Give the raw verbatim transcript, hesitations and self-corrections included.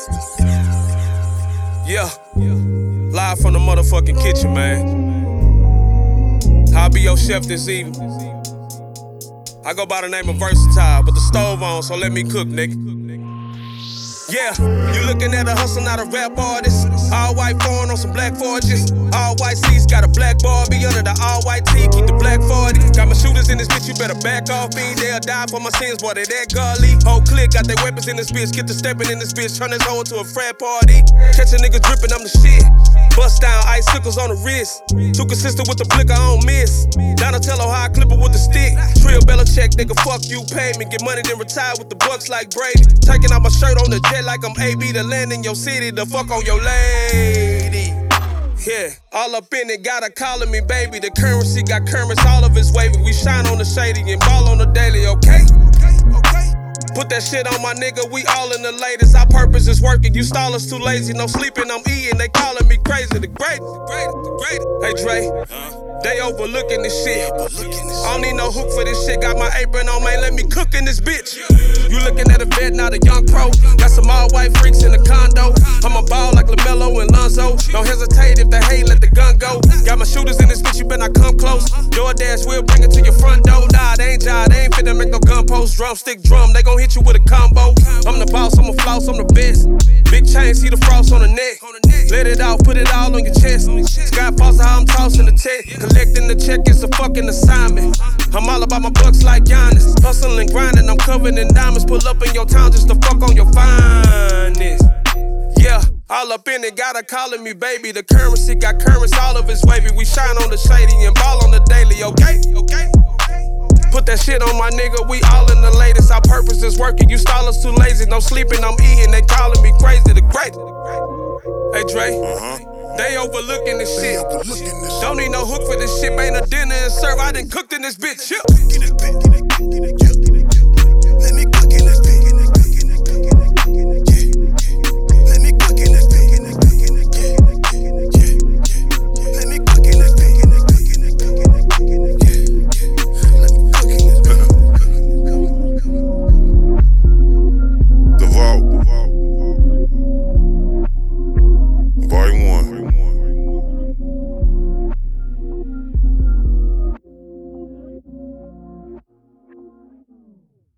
Yeah, live from the motherfucking kitchen, man. I'll be your chef this evening. I go by the name of Versatile, but the stove on, so let me cook, nigga. Yeah, you looking at a hustle, not a rap artist. All white foreign on some black forges. All white seats, got a black Barbie under the all white tee. Keep the black forty. Got my shooters in this bitch, you better back off me. They'll die for my sins, boy, they that godly. Whole clique, got their weapons in this bitch. Get the stepping in this bitch, turn this hoe into a frat party. Catch a nigga dripping, I'm the shit. Bust down, icicles on the wrist. Too consistent with the blick, I don't miss. Donatello, how I clip it with the stick. Trill Belichick, nigga, fuck you, pay me. Get money, then retire with the Bucks like Brady. Taking off my shirt on the jet like I'm A B to land in your city. The fuck on your lady. Yeah, all up in it, got her calling me baby. The currency got currents, all of it's wavy. We shine on the shady and ball on the daily, okay? Okay, okay. Put that shit on my nigga, we all in the latest. Our purpose is working, you stallers too lazy. No sleeping, I'm eating, they calling me crazy. The greatest, the greatest, the greatest. Hey Dre, huh? They overlooking this shit. I don't need no hook for this shit. Got my apron on, man, let me cook in this bitch. You looking at a vet, not a young pro. Got some all white freaks in the condo. I'm a ball like LaMelo and Lonzo. Don't hesitate if they hate, let the gun go. Got my shooters in this bitch, you better not come close. DoorDash will bring it to your front door. Nah, they ain't jive, they ain't finna make no gun post. Drumstick drum, they gon' hit you with a combo. I'm the boss, I'm a floss, I'm the best. Big chain, see the frost on the neck. Let it off, put it all on your chest. Scott Foster, how I'm tossing the tech. Collecting the check is a fucking assignment. I'm all about my bucks like Giannis. Hustling, grinding, I'm covered in diamonds. Pull up in your town just to fuck on your finest. Yeah, all up in it, got her calling me baby. The currency got currents, all of it's wavy. We shine on the shady and ball on the daily, okay? Okay. Put that shit on my nigga, we all in the latest. Our purpose is working, you stallers too lazy. No sleeping, I'm eating, they calling me crazy. The great. Hey Dre, uh-huh. They overlooking this shit. Don't need no hook for this shit, ain't a dinner and serve. I done cooked in this bitch. Yeah.